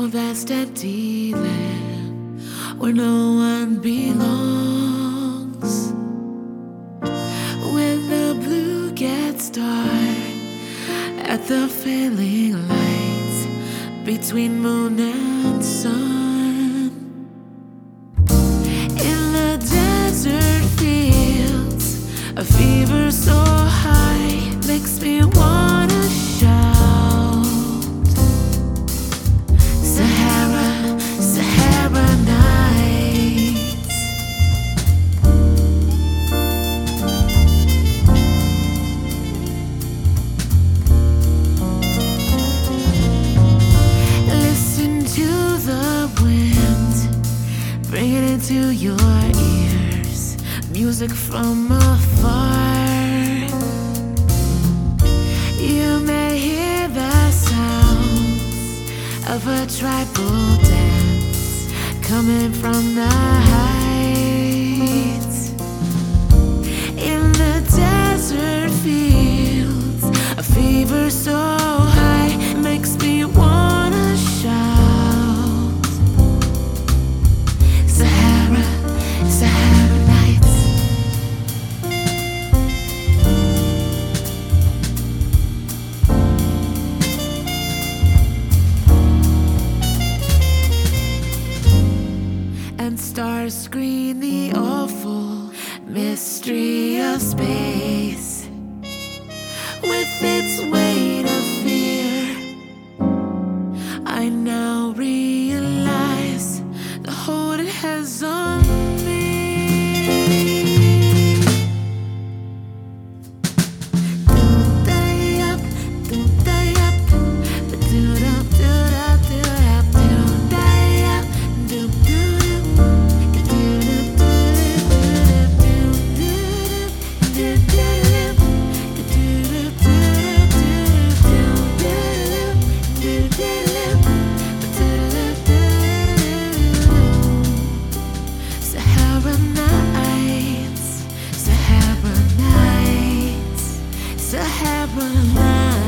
vast empty land where no one belongs. When the blue gets dark at the failing lights between moon and sun, in the desert fields, a fever so high makes me wanna shout. Sahara, Sahara nights. Listen to the wind, bring it into your ears. Music from afar. You may hear the sounds of a tribal dance coming from the heights. In the desert fields, a fever so high makes me wanna shout. Sahara, Sahara nights. And stars screen the awful mystery of space with its weight of fear. I now realize the hold it has on me. Sahara nights, Sahara nights, Sahara nights.